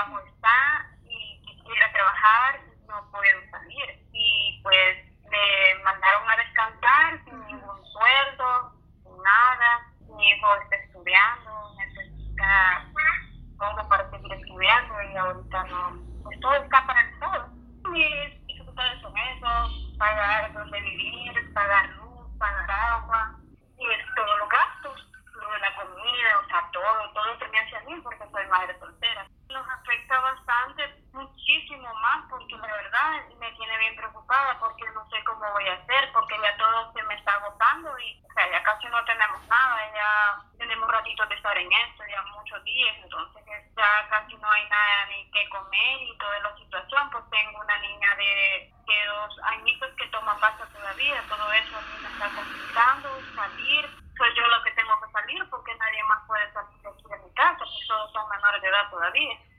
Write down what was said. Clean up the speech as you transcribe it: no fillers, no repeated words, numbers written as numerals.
trabajo está y quisiera trabajar y no puedo salir. Y pues me mandaron a descansar sin ningún sueldo, sin nada. Mi hijo está estudiando, necesita todo para seguir estudiando y ahorita no, pues todo está paralizado. Mis dificultades son eso, pagar donde vivir, pagar luz, pagar agua y todos los gastos, lo de la comida, o sea, todo se me hace a mí porque soy madre soltera. Nos afecta bastante, muchísimo más, porque la verdad me tiene bien preocupada porque no sé cómo voy a hacer, porque ya todo se me está agotando y o sea, ya casi no tenemos nada, ya tenemos ratitos de estar en esto, ya muchos días, entonces ya casi no hay nada ni que comer y toda la situación, pues tengo una niña de 2 añitos que toma pasta todavía, todo eso a mí me está complicando, salir, soy yo lo que tengo que salir porque nadie más puede salir de aquí de mi casa, pues todos son menores de edad todavía.